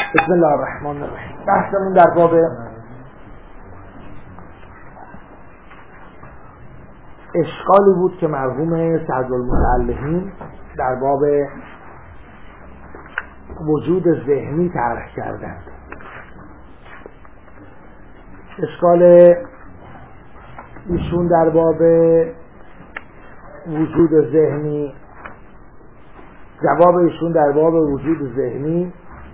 بسم الله الرحمن الرحیم. بحثمون در باب اشکالی بود که مرحوم سعدالمتعلقین در باب وجود ذهنی طرح کردند. اشکال ایشون در باب وجود ذهنی، جواب ایشون در باب وجود ذهنی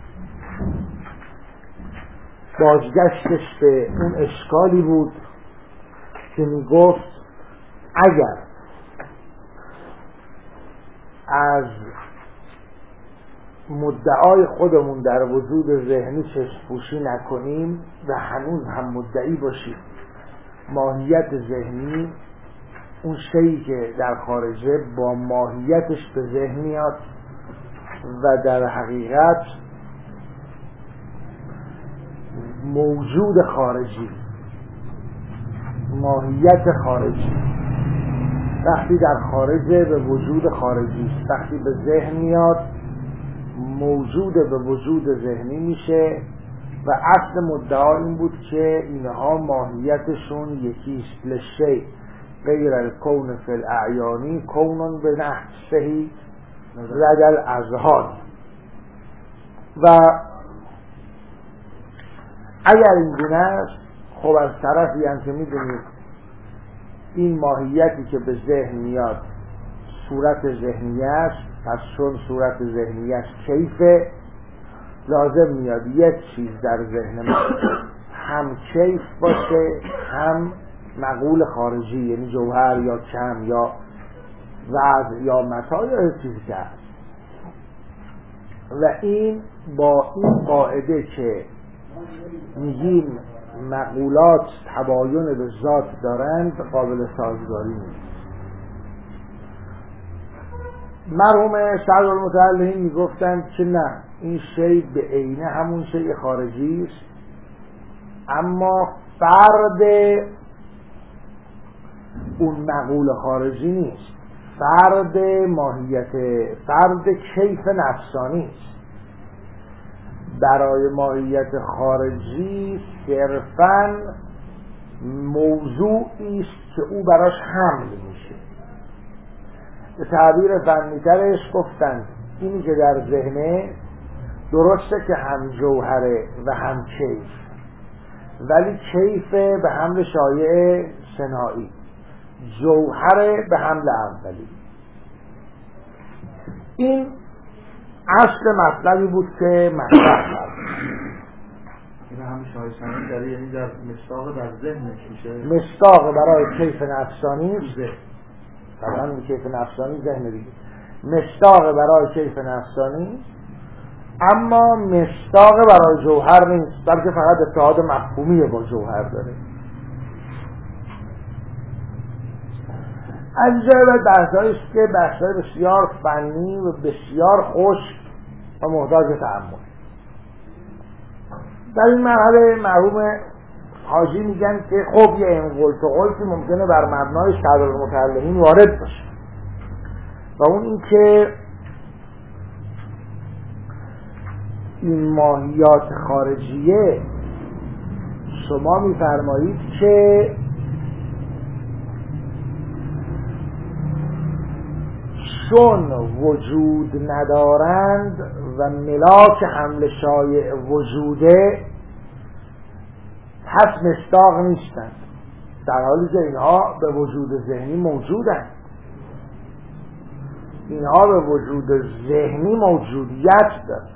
بازگشتش به اون اشکالی بود که میگفت اگر از مدعای خودمون در وجود ذهنی چشم‌پوشی نکنیم و هنوز هم مدعی باشیم ماهیت ذهنی، اون شیئی که در خارجه با ماهیتش به ذهن میاد و در حقیقت موجود خارجی، ماهیت خارجی وقتی در خارجه به وجود خارجی است، وقتی به ذهن میاد موجود به وجود ذهنی میشه و اصل مدعا این بود که اینها ماهیتشون یکیست. لشی غیر الکون فی الاعیانی کونن به نفسهی لدل اذهان. و اگر این گونه است، خب از طرفی هم که میدونید این ماهیتی که به ذهن میاد صورت ذهنی است، پس چون صورت ذهنی است کیفه، لازم میاد یک چیز در ذهن ما هم کیف باشه هم مقول خارجی، یعنی جوهر یا کم یا وضع یا متاع یا چیزی که هست. و این با این قاعده که میگیم مقولات تباین به ذات دارند قابل سازگاری نیست. مرحوم سعدالمتعلقین میگفتند که نه، این شی به عینه همون شی خارجی است، اما فرد اون مقول خارجی نیست، فرد ماهیت، فرد کیف نفسانی است. برای ماهیت خارجی صرفاً موضوعی است که او براش حمل میشه. به تعبیر فنی‌ترش گفتند اینی که در ذهنه درسته که هم جوهره و هم کیف، ولی کیف به حمل شایع ثنایی، جوهره به حمل اولی. این اصل مطلبی بود که مطرح شد. این هم شایع ثنایی داره، یعنی در مصداق در ذهنش میشه، مصداق برای کیف نفسانی طبعا این کیف نفسانی ذهن دیگه، مصداق برای کیف نفسانی، اما مصداق برای جوهر نیست، بلکه فقط اتحاد مفهومی با جوهر داره. از اینجا بحثایی است که بحثای بسیار فنی و بسیار خوش و محتاج تأمل. در این مرحله مرحوم حاجی میگن که خب یه این قلت و قلتی ممکنه بر مبنای سعدالمتعلقین وارد باشه، و اون این که این ماهیات خارجیه شما میفرمایید که چون وجود ندارند و ملاک حمل شایع وجوده، پس مصداق نیستند، در حالی که اینها به وجود ذهنی موجودند. اینها به وجود ذهنی موجودیت دارند.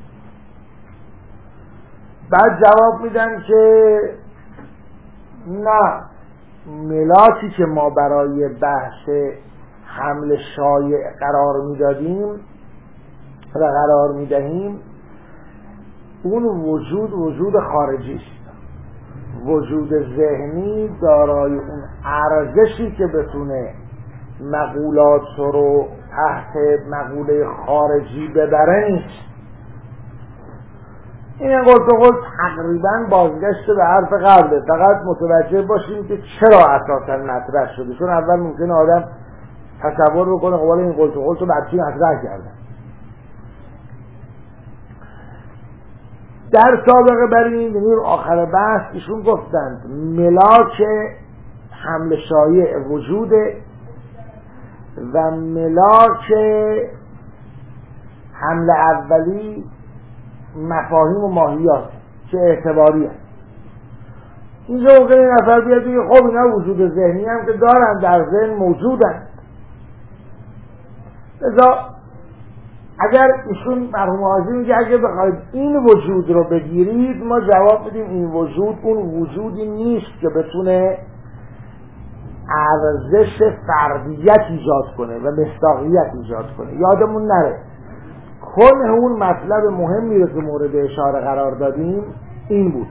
بعد جواب میدن که نه، ملاکی که ما برای بحث حمل شایع قرار میدادیم و قرار میدهیم اون وجود خارجی است. وجود ذهنی دارای اون ارزشی که بتونه مقولات رو تحت مقوله خارجی ببره نیست. این قلت تقریبا بازگشت به حرف قبله، فقط متوجه باشیم که چرا اساسا مطرح شده، چون اول ممکنه آدم تصور بکنه قبال این قلت رو بعد چی مطرح کردن. در سابقه بر این دنیر آخر بحث ایشون گفتند ملاک حمل شایع وجوده و ملاک حمل اولی مفاهیم و ماهیات که اعتباری هست. اینجا ممکنه این نفر بیاد بگه خب اینا وجود ذهنی هم که دارن، در ذهن موجودن. لذا اگر ایشون مرحوم حاجی میگه اگه بخواید این وجود رو بگیرید، ما جواب بدیم این وجود اون وجودی نیست که بتونه ارزش فردیت ایجاد کنه و مصداقیت ایجاد کنه. یادمون نره کل اون مطلب مهمی رو که مورد اشاره قرار دادیم این بود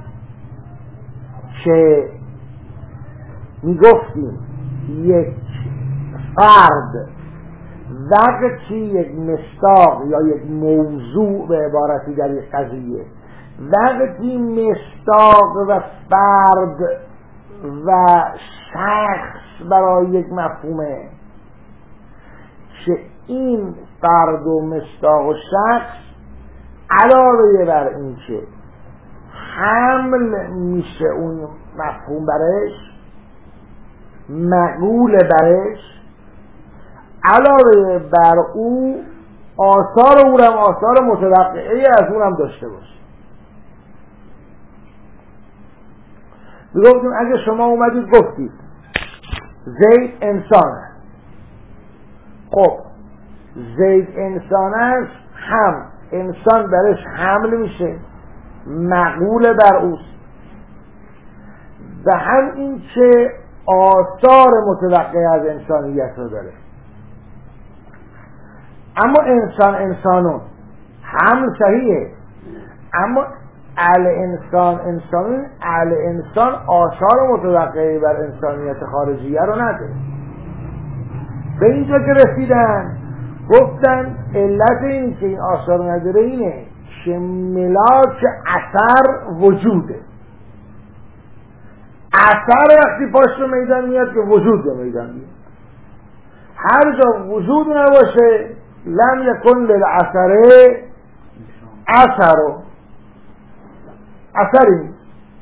که میگفتیم یک فرد وقتی یک مصداق یا یک موضوع به عبارتی در یک قضیه وقتی مصداق و فرد و شخص برای یک مفهومه که این فرد و مصداق و شخص علاوه بر این که حمل میشه اون مفهوم برش، مقول برش، علاوه بر او آثار او هم آثار متوقعه از اون هم داشته باشه. میگفتیم اگه شما اومدید گفتید زید انسان است، خب زید انسان است، هم انسان برش حمل میشه، مقول بر اوست و هم این که آثار متوقع از انسانیت رو داره. اما انسان انسانون هم صحیحه، اما اهل انسان آثار متوقعه بر انسانیت خارجیه رو نداره. به اینجا که رسیدن گفتن علت این که این آثار نداره اینه که ملاک اثر وجوده. اثر وقتی پاش رو میدان میاد که وجود به میدان میاد. هر جا وجود نباشه لم یکن للاثره اثری نیست.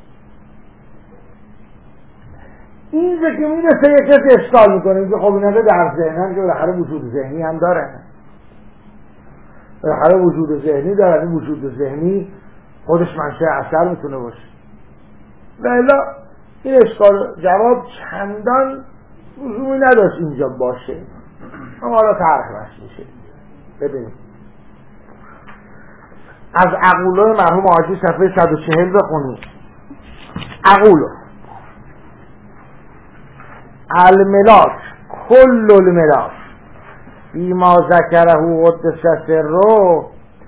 اینجا که میرسه یک کسی اشکال میکنه که خب اینا در ذهنن که بالاخره وجود ذهنی هم دارن، بالاخره وجود ذهنی دارن، این وجود ذهنی خودش منشأ اثر میتونه باشه. والا این اشکال جواب چندان لزومی نداشت اینجا باشه، اما حالا طرح میشه. ببینید از عقولای مرحوم حاجی صفحه 140 بخونید. عقولو الملاک کل الملاک بیما ذکره قدس سره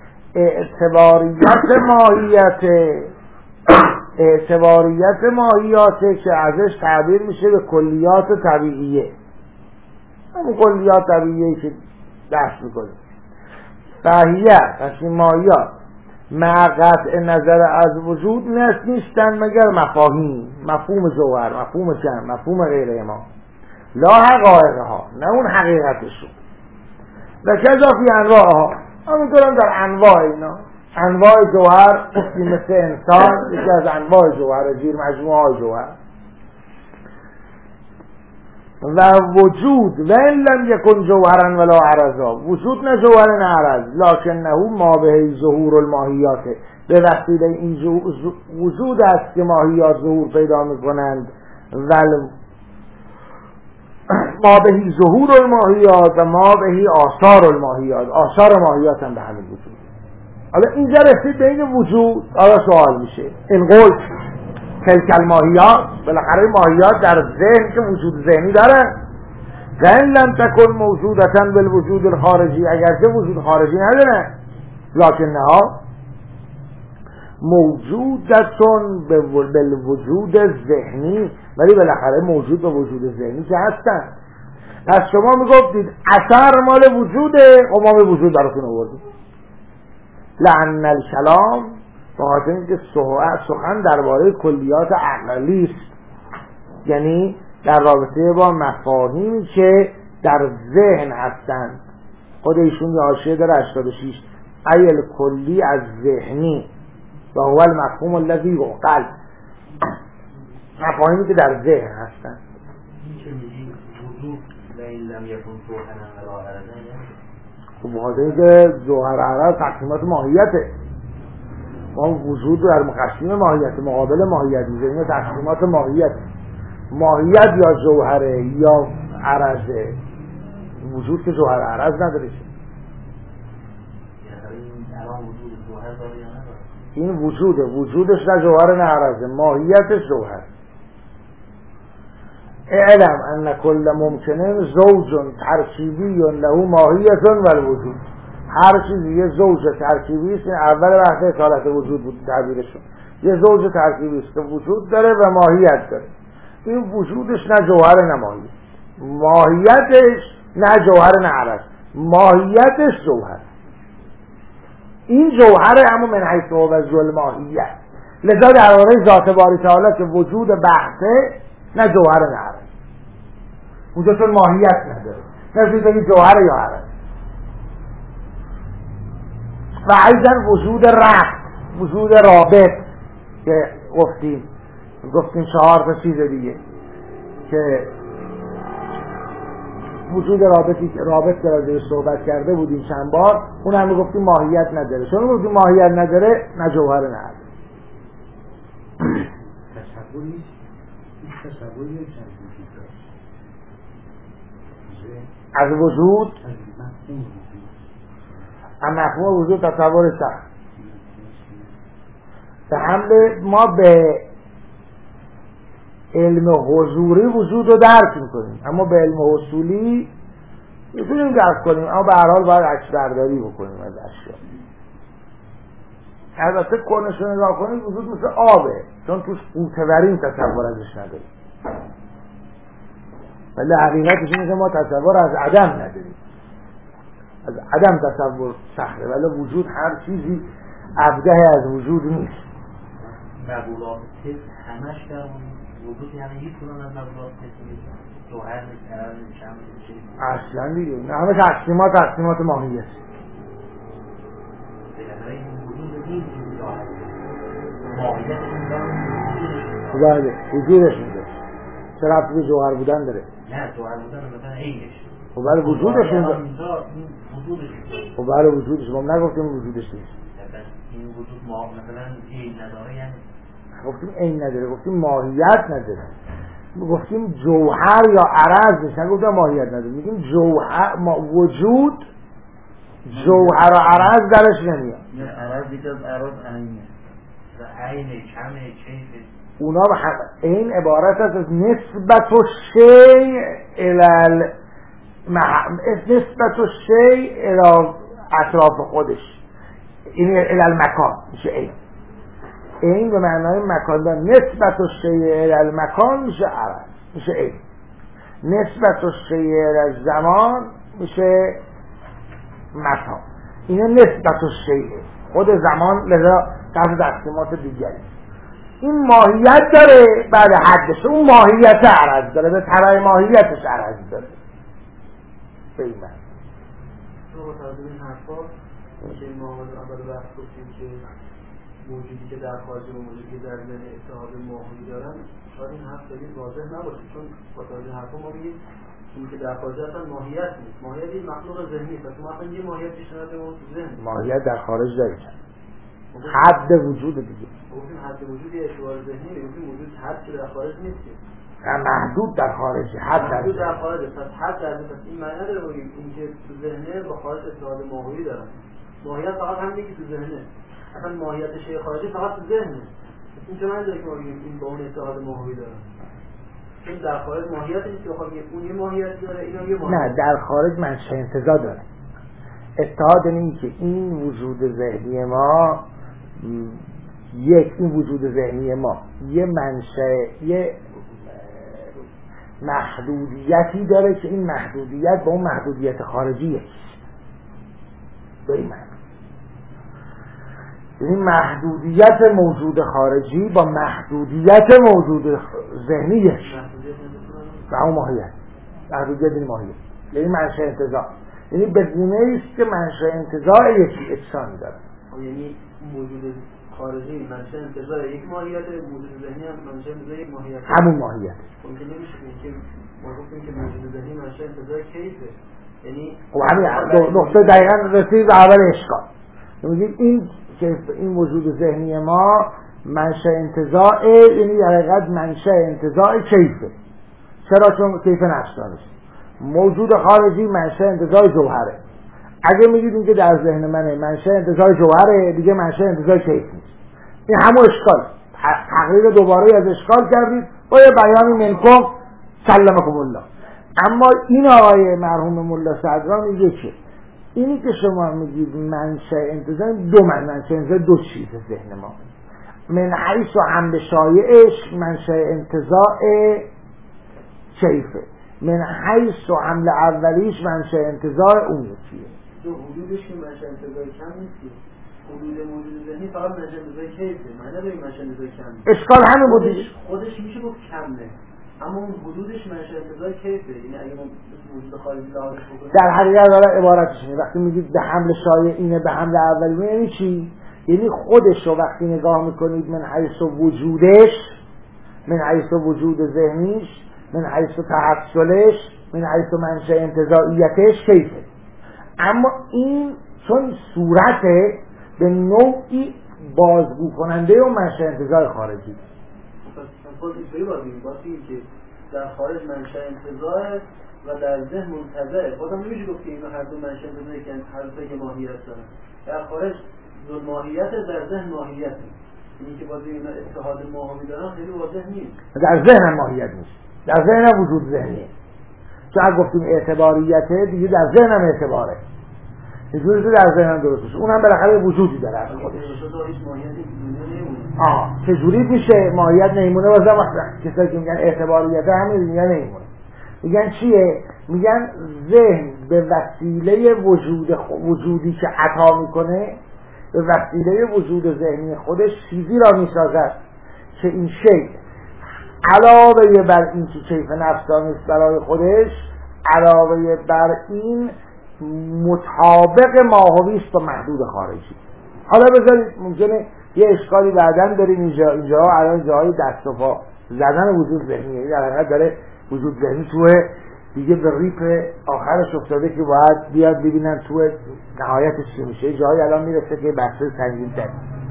اعتباریت ماهیاته که ازش تعبیر میشه به کلیات طبیعیه، همون کلیات طبیعیه که دست میکنه. فهیه پس این ماهیات مع قطع نظر از وجود نیستن مگر مفاهیم، مفهوم جوهر، مفهوم جمع، مفهوم غیره ما، لا حقایقها، نه اون حقیقتشون. و کذا فی انواعها، همونطور هم در انواع اینا، انواع جوهر مثل انسان یکی از انواع جوهر، زیر مجموعه های جوهر. و وجود و ان لم یکن جوهرا ولا عرضا، وجود نه جوهر نه عرض، لکنه ما به ظهور الماهیات، به وسیله این وجود است که ماهیات ظهور پیدا میکنند. ول ما بهی ظهور الماهیات و ما بهی آثار الماهیات، آثار ماهیات هم به همین وجود. حالا اینجا رسید به این وجود، حالا سوال میشه این قول تلک الماهیات، بالاخره ماهیات در ذهن که وجود ذهنی دارن، ذهن لم تکن موجودتن بالوجود الخارجی، اگرچه وجود خارجی ندارن، لکنها موجودتون بالوجود ذهنی، ولی بالاخره موجود به وجود ذهنی که هستن. پس شما میگفتید اثر مال وجوده، و ما به وجود براتون آوردیم. لأن الکلام به خاطر اینکه سخن درباره کلیات عقلی است، یعنی در رابطه با مفاهیمی که در ذهن هستند. خود ایشون یه حاشیه داره 86 ایل کلی از ذهنی، و هو المفهوم الذی یعقل، مفاهیمی که در ذهن هستن. چه میگی وجود و این لم یکن جوهرا ولا عرضا؟ خب بخاطر اینکه جوهر عرض تقسیمات ماهیته، ما وجود رو در مقسم ماهیت مقابل ماهیت میذاریم، تقسیمات ماهیت یا جوهره یا عرضه. وجود که جوهر عرض نداره. این وجودش نه جوهر نه عرضه، ماهیتش جوهر. اعلم ان کل ممکنه زوج ترکیبی له ماهیت و الوجود. هر چیزی یه زوج ترکیبی است. اول بحث اصالت وجود بود تعبیرشون. یه زوج ترکیبی است که وجود داره و ماهیت داره. این وجودش نه جوهر نه ماهیت، ماهیتش نه جوهر نه عرض، ماهیتش جوهر. این جوهر اما من حیث و ذل ماهیت. لذا درباره ذات باری تعالی که وجود بحثه نه جوهر نه عرض، وجود چون ماهیت نداره، نه بگی جوهر یا عرض. و ایضا وجود ربط، وجود رابط که گفتیم 4 تا چیز دیگه که وجود رابط که راجعش صحبت کرده بودیم چند بار، اون هم گفتیم ماهیت نداره. چون گفتیم ماهیت نداره نه جوهر نه عرض. تصوری از وجود مفهوم وجود تصور سخت. به حمل ما به علم حضوری وجود رو درک میکنیم، اما به علم حصولی میتونیم درک کنیم، اما به هر حال باید عکس برداری بکنیم از اشیا. البته کنش رو نگاه کنیم وجود مثل آبه، چون توش قوتورین تصور ازش نداریم، ولی حقیقتش اینه که ما تصور از عدم نداریم. از عدم تصور سخته، ولی وجود هر چیزی ابده از وجود نیست. مقولات تست همش در وجود، یعنی هیچ کدوم از مقولات تست نیست جوهر نیست، عرض نیست، شمس نیست، اصلا دیگه نه، همه تقسیمات ماهیه است. این وجود نیست، ماهیت بله وجودش میده. چه ربطی به جوهر بودن داره؟ نه جوهر بودن مثلا عینش. خب برای وجودش میده. وجودش. خب برای وجودش ما نگفتیم وجودش نیست. این وجود ما مثلا عین نداره، یعنی گفتیم عین نداره، گفتیم ماهیت نداره. گفتیم جوهر یا عرض نیست، نگفتیم ماهیت نداره. میگیم جوهر وجود جوهر و عرض درش نمیاد. نه عرض دیگه از عرض عینه. عین کمه کیفه. اونا به هم این عبارت است از نسبت و شیء الال نسبت و شیء الى اطراف خودش، این الال مکان میشه این به معنای مکان دار. نسبت و شیء الال مکان میشه عرض، میشه این. نسبت و شیء الال زمان میشه مکان. این نسبت و شیء خود زمان، لذا تحت تقسیمات دیگری. این ماهیت داره بعد حدش، اون ماهیت عرض داره، به تبع ماهیتش عرض داره. به این معنی تو متوجه این حرفا که ما اول بحث گفتیم که موجودی که در خارج و موجودی که در ذهن اتحاد ماهی دارن، شاید این حرف خیلی واضح نباشه، چون با توجه حرفا ما میگیم این که در خارج اصلا ماهیت نیست. ماهیت این مخلوق ذهنی است. ما اصلا یه ماهیت بیشتر به اون ذهن. ماهیت در خارج داره، حد وجود دیگه. گفتیم حد وجود یه اشتباه ذهنی، گفتیم وجود حد که در خارج نیست، محدود در خارجه، حد محدود در خارجه. پس حد در این معنی نداره بگیم این که تو ذهنه با خارج اتحاد ماهویی داره. ماهیت فقط همینه که تو ذهنه، اصلا ماهیت شیء خارجی فقط تو ذهنه. این چه معنی داره که ما بگیم این با اون اتحاد ماهویی داره؟ چون در خارج ماهیت نیست که بخوام بگیم اون یه ماهیت داره اینا یه ماهیت. نه، در خارج منشأ انتزاع داره. اتحاد این که این وجود ذهنی ما این وجود ذهنی ما یه منشأ، یه محدودیتی داره که این محدودیت با اون محدودیت خارجیه. به این معنی این محدودیت موجود خارجی با محدودیت موجود ذهنیش و اون ماهیت، محدودیت این ماهیت، یعنی منشأ انتزاع، یعنی به گونه ایست که منشأ انتزاع یکی اجسانی داره. یعنی موجود خارجی منشأ انتزاع یک ماهیت، موجود ذهنی هم منشأ انتزاع یک ماهیت، همون ماهیت. ممکن نمیشه که ما گفتیم که موجود ذهنی منشأ انتزاع کیفه، یعنی خب همین نقطه دقیقاً رسید به اول اشکال. میگید این وجود ذهنی ما منشأ انتزاع، یعنی در حقیقت منشأ انتزاع کیفه. چرا؟ چون کیف نفسانه. موجود خارجی منشأ انتزاع جوهره. اگه میگید این که در ذهن منه منشأ انتزاع جوهره، دیگه منشأ انتزاع کیف نیست. این همون اشکال. تقریر دوباره از اشکال کردید با یه بیانی منکم سلمکم الله. اما این آقای مرحوم ملا صدرا میگه که اینی که شما میگید منشأ انتزاع منشأ انتزاع دو چیز ذهن ما. من حیث و حمل شایعش منشأ انتزاع کیفه، من حیث و حمل اولیش منشأ انتزاع اون یکیه. تو حدودش که منشأ انتزاع کم نیست، حدود موجود ذهنی فقط منشأ انتزاع کیفه، معنی داره منشأ انتزاع کم نیست. اشکال همین بود. خودش میشه گفت کمه، اما اون حدودش منشأ انتزاع کیفه. یعنی اگه ما موجود خارجی لحاظش بکنیم در حقیقت حالا عبارتش اینه، وقتی میگید به حمل شایع اینه به حمل اولی یعنی چی؟ یعنی خودش رو وقتی نگاه میکنید من حیث وجودش، من حیث وجود ذهنیش، من حیث تحصلش، من حیث منشأ انتزاعیتش کیفه. اما این چون صورته به نوعی بازگو کننده و منشأ انتزاع خارجی. پس اینطوری باید که در خارج منشأ انتزاع و در ذهن منتزع. بازم نمیشه گفت که اینا هر دو منشأ انتزاعی که هر دو ماهیت دارن. در خارج دو ماهیت، در ذهن ماهیت. اینی که بازی اینا اتحاد ماهوی دارن خیلی واضح نیست. در ذهن ماهیت نیست، در ذهن وجود ذهنیه. چون اگه گفتیم اعتباریته دیگه در ذهن هم اعتباره، اینجوری که در ذهن هم درستش، اونم بالاخره وجودی داره از خودش. چجوری میشه ماهیت نمیمونه؟ بازم کسایی که میگن اعتباریته همین میگن نمیمونه. میگن چیه؟ میگن ذهن به وسیله وجودی که عطا میکنه، به وسیله وجود ذهنی خودش چیزی را میسازد که این شی علاوه بر این که کیف نفسانی است برای خودش، علاوه بر این مطابق ماهوی است با محدود خارجی. حالا بذارید ممکنه یه اشکالی بعداً داریم اینجا الان جای دست و پا زدن وجود ذهنیه، در حقیقت داره وجود ذهنی توه دیگه به ریپ آخرش افتاده که باید بیاد ببینن تو نهایتش چی میشه. جایی الان میرسه که بحث سنگین تر.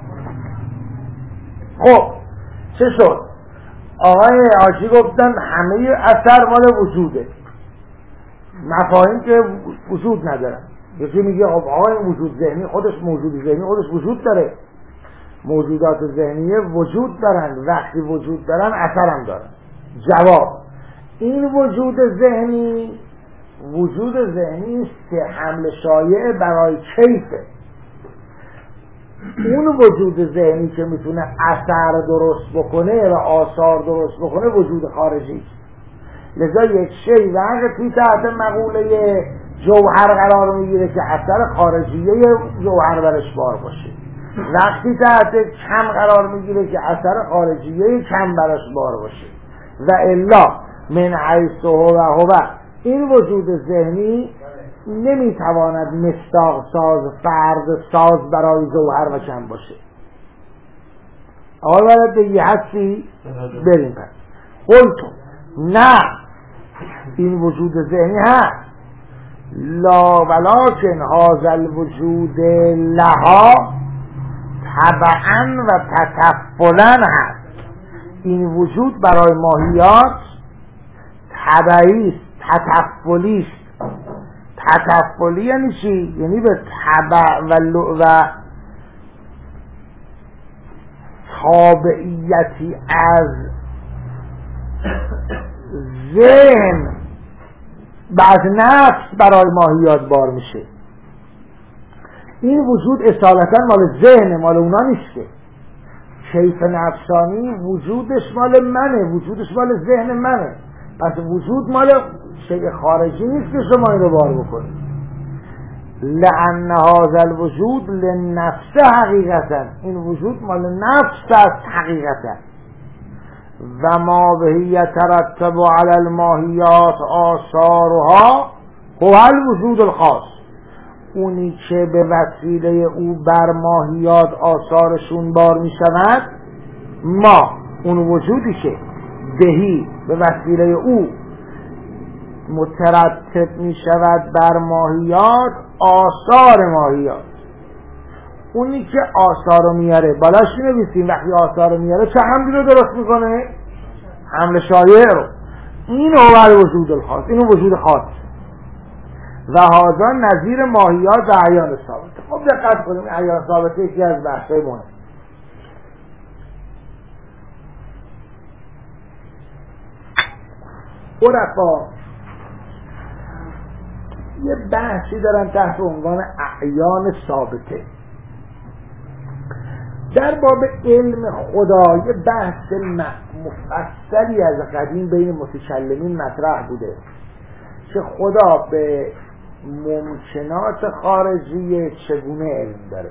خب چه شد؟ آقای آشی گفتن همه اثر مال وجوده، مفاهیم که وجود ندارن. یکی میگه خب آقای وجود ذهنی خودش موجود ذهنی خودش وجود داره، موجودات ذهنیه وجود دارن، وقتی وجود دارن اثر هم دارن. جواب: این وجود ذهنی است که حمل شایع برای کیفه. اون وجود ذهنی که میتونه اثر درست بکنه و آثار درست بکنه وجود خارجی است. لذا یک شی وقتی تحت مقوله جوهر قرار میگیره که اثر خارجیه جوهر برش بار باشه، وقتی تحت کم قرار میگیره که اثر خارجیه کم برش بار باشه. و الا من حیث هو این وجود ذهنی نمیتواند مصداق ساز فرد ساز برای جوهر و کم باشه. آقای باید بگی هستی؟ بریم پس. قلتم نه، این وجود ذهنی هست، لا ولکن هذا الوجود لها تبعا و تکفلا هست. این وجود برای ماهیات تبعی است، تکفلی است. تکفلی یعنی چی؟ یعنی به تبع و تابعیتی از ذهن بعد نفس برای ماهیات بار میشه. این وجود اصالتا مال ذهن، مال اونا نیست که. کیف نفسانی وجودش مال منه، وجودش مال ذهن منه. پس وجود مال شیء خارجی نیست که شما این رو بار بکنید. لأن هذا الوجود لنفس حقیقتا، این وجود مال نفس است حقیقتا. و ما به یترتب علی الماهیات آثارها هو الوجود الخاص. اونی که به وسیله او بر ماهیات آثارشون بار می شود، ما اون وجودی که بهی به وسیله او مترتب می شود بر ماهیات، آثار ماهیات، اونی که آثار رو میاره بالاش می نویسیم، وقتی آثار رو میاره چه حملی رو درست میکنه؟ حمل شایع رو. این هو وجود الخاص، اینو وجود خاص و هذا نظیر ماهیات و اعیان ثابته. خب دقت کنیم، اعیان ثابته یکی از بحث‌های مهم. عرفا یه بحثی دارن تحت عنوان اعیان ثابته. در باب علم خدا یه بحث مفصلی از قدیم بین متکلمین مطرح بوده که خدا به ممکنات خارجی چگونه علم داره.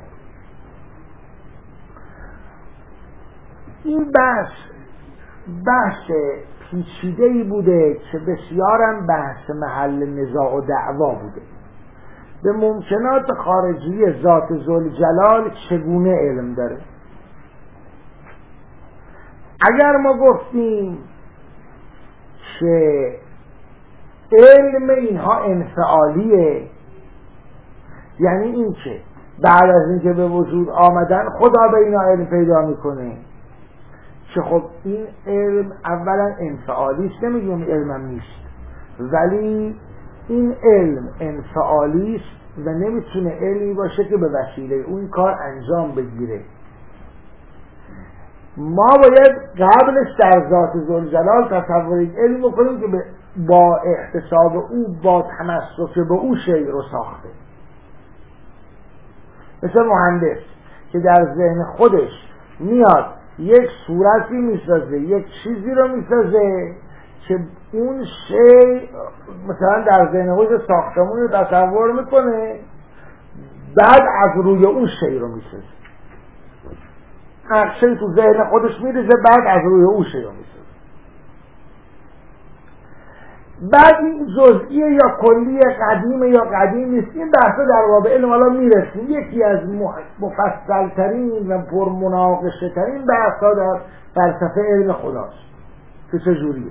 این بحث پیچیده‌ای بوده که بسیارم بحث محل نزاع و دعوا بوده. به ممکنات خارجی ذات ذوالجلال چگونه علم داره؟ اگر ما گفتیم که علم اینها انفعالیه، یعنی این که بعد از اینکه به وجود آمدن خدا به اینا علم پیدا میکنه، که خب این علم اولا انفعالی است، نمیگیم علمم نیست، ولی این علم انفعالی است و نمیتونه علمی باشه که به وسیله اون کار انجام بگیره. ما باید قبلش در ذات ذوالجلال تصور یک علم بکنیم که با احتساب او، با تمسک به او شیء رو ساخته. مثل مهندس که در ذهن خودش میاد یک صورتی میسازه، یک چیزی رو میسازه که اون شیء مثلا در ذهن خودش ساختمون رو تصور میکنه، بعد از روی اون شیء رو میسازه. نقشه تو ذهن خودش میریزه، بعد از روی اون شیء رو میسازه. بعد این جزئیه یا کلیه، قدیمه یا قدیم نیست، این بحثا در باب علم حالا میرسیم. یکی از مفصل ترین و پرمناقشه ترین بحثا در فلسفه علم خداست که چجوریه.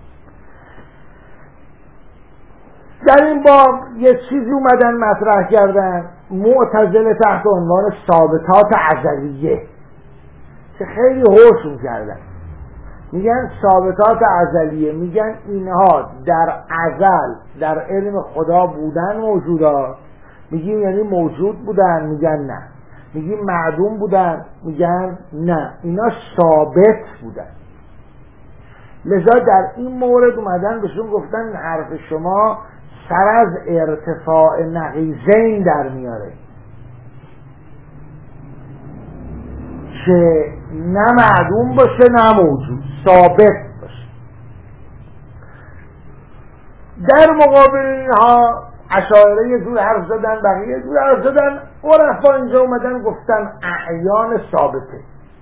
در این باب یه چیزی اومدن مطرح کردن معتزله تحت عنوان ثابتات ازلیه که خیلی هوشون کردن. میگن ثابتات ازلیه، میگن اینها در ازل در علم خدا بودن موجودات. میگیم یعنی موجود بودن؟ میگن نه. میگیم معدوم بودن؟ میگن نه، اینا ثابت بودن. لذا در این مورد اومدن بهشون گفتن حرف شما سر از ارتفاع نقیضین در میاره که نه معدوم باشه نه موجود، ثابت باشه. در مقابل اینها اشاعره یه جور حرف زدن، بقیه یه جور حرف زدن. عرفا اینجا اومدن گفتن اعیان ثابته.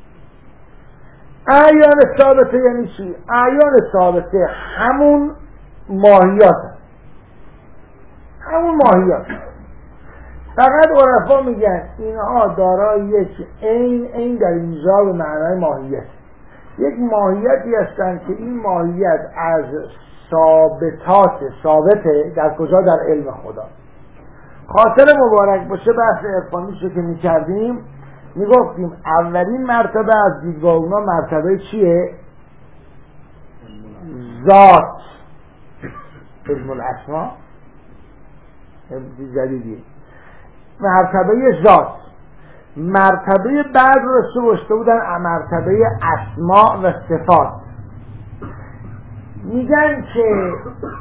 اعیان ثابته یعنی چی؟ اعیان ثابته همون ماهیات، همون ماهیات. فقط عرفا میگن اینها دارای یک عین در اینجا به معنای ماهیت، یک ماهیتی هستند که این ماهیت از ثابته در کجا؟ در علم خدا. خاطر مبارک باشه بحث عرفانیشو که میکردیم میگفتیم اولین مرتبه از دیدگاه اونا مرتبه چیه؟ ذات، علم الاسما جدیدیه، مرتبه ذات. مرتبه بعد رو رسته بودن مرتبه اسماء و صفات. میگن که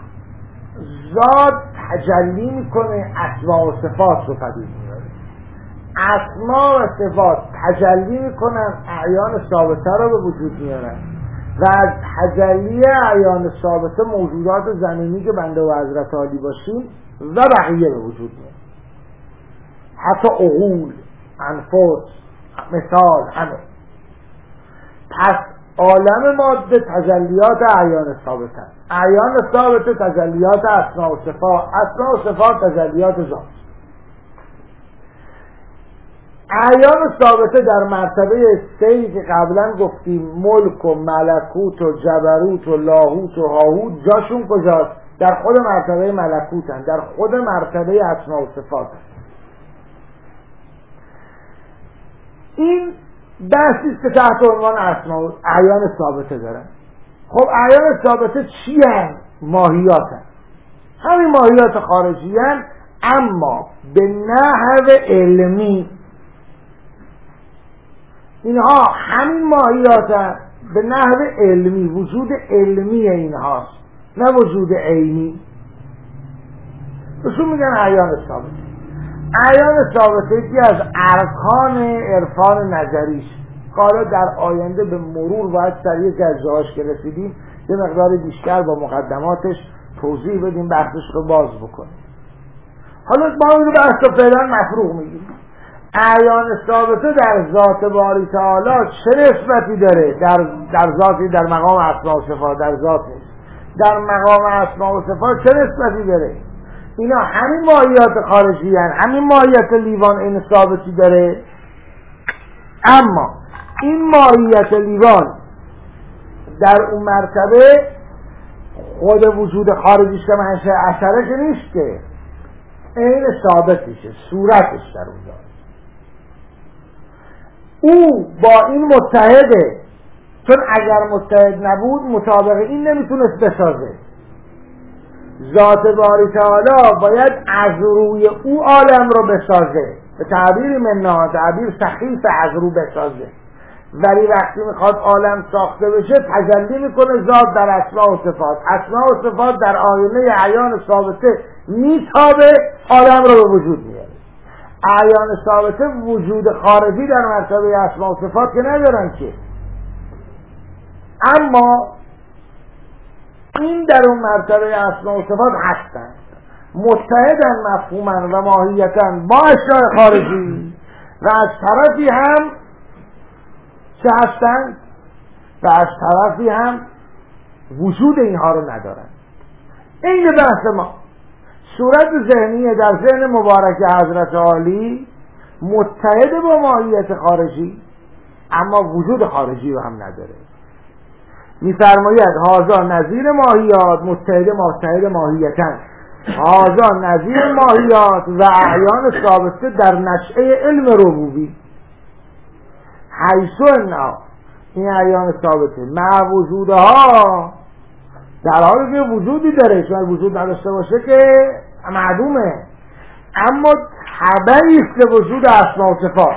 ذات تجلی میکنه، اسماء و صفات رو پدید میاره. اسماء و صفات تجلی میکنن، اعیان ثابته رو به وجود میارن و از تجلی اعیان ثابته موجودات زمینی که بنده و حضرت عالی باشیم و بقیه به وجود میارن، حتی عقول، انفس، مثال، همه. پس عالم ماده تجلیات اعیان ثابته، اعیان ثابته تجلیات اسماء و صفات، اسماء و صفات تجلیات ذات. اعیان ثابته در مرتبه 3 که قبلا گفتیم، ملک و ملکوت و جبروت و لاهوت و هاهوت، جاشون کجاست؟ در خود مرتبه ملکوتن، در خود مرتبه اسماء و صفات. این بحثی است که تحت عنوان اسماء اعیان ثابته دارن. خب اعیان ثابته چی هستند؟ ماهیات هستند، همین ماهیات خارجی هستند، اما به نحو علمی. اینها همین ماهیات هستند به نحو علمی، وجود علمی اینهاست، نه وجود عینی. بهشون میگن اعیان ثابته. اعیان ثابته یکی از ارکان عرفان نظریش، حالا در آینده به مرور باید سر یک از جاهاش که رسیدیم یه مقدار بیشتر با مقدماتش توضیح بدیم، بحثش رو باز بکنیم. حالا ما این بحث رو فعلا مفروغ میگیم. اعیان ثابته در ذات باری تعالی چه نسبتی داره؟ در ذاتی، در مقام اسماء و صفات، در ذات نیست، در مقام اسماء و صفات چه نسبتی داره؟ اینا همین ماهیات خارجی هستند، همین ماهیت لیوان این ثابتی داره، اما این ماهیت لیوان در اون مرتبه خود وجود خارجیش که منشأ اثره که نیست، که این ثابتشه، صورتش در اون داره. او با این متحده، چون اگر متحد نبود مطابق این نمیتونست بسازه. ذات باری تعالی باید از روی او عالم رو بسازه، به تعبیر منها، تعبیر سخیف، از رو بسازه. ولی وقتی میخواد عالم ساخته بشه تجلی میکنه ذات در اسماء و صفات. اسماء و صفات در آینه اعیان ثابته میتابه، عالم رو به وجود میاره. اعیان ثابته وجود خارجی در مرتبه اسماء و صفات که ندارن که، اما این در اون مرتبه اسماء و صفات هستن، متحدن مفهوما و ماهیتا با اشیاء خارجی، و از طرفی هم چه هستن؟ و از طرفی هم وجود اینها رو ندارن. این بحث ما. صورت ذهنی در ذهن مبارک حضرت عالی متحد با ماهیت خارجی، اما وجود خارجی رو هم نداره. می‌فرماید هذا نظیر ماهیات متحد ماهیتن، هذا نظیر ماهیات و اعیان ثابته در نشأه علم ربوبی، حیث انها، این اعیان ثابته مع وجودها، در حالی که وجودی داره، چون وجود نداشته باشه که معدومه، اما تبعی است که وجود اسماء و صفات.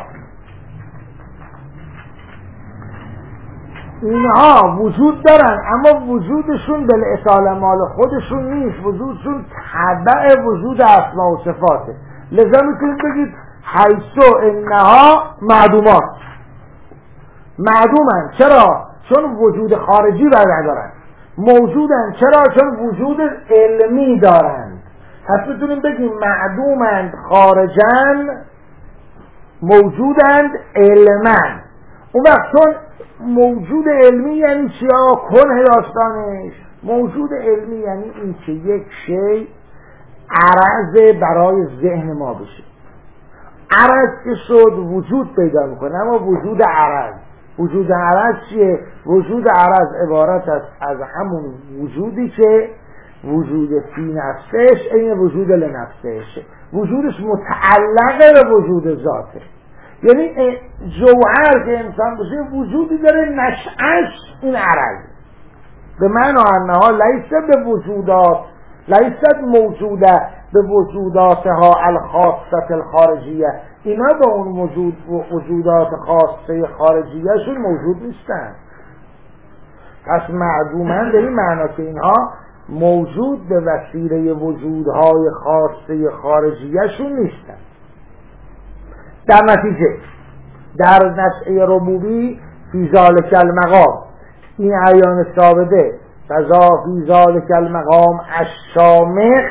اینها وجود دارن اما وجودشون بالاصالة مال خودشون نیست، وجودشون تبع وجود اسماء و صفاته. لذا میتونید بگید حیث انها معدومات، معدومن. چرا؟ چون وجود خارجی را ندارن. موجودن. چرا؟ چون وجود علمی دارند. پس میتونیم بگیم معدومند خارجن، موجودند علمن. اون وقت چون موجود علمی یعنی چی؟ کنه داستانش موجود علمی یعنی این که یک شی عرض برای ذهن ما بشه. عرض که شد وجود پیدا میکنه، اما وجود عرض چیه؟ وجود عرض عبارت است از همون وجودی که وجود فی نفسش این وجود لنفسشه، وجودش متعلقه به وجود ذاته. یعنی جوهر که انسان بشه وجودی داره، نشأش این عرض، به معنی انها لیست به وجودات، لیست موجوده به وجوداتها الخاصه الخارجیه، اینا با اون وجودات خاصه خارجیه شون موجود نیستن. پس معدومن به این معنا که اینها موجود به وسیله وجودهای خاصه خارجیه شون نیستن. در نتیجه در نشأه ربوبی فی ذالک المقام، این اعیان ثابته فذا فی ذالک المقام الشامخ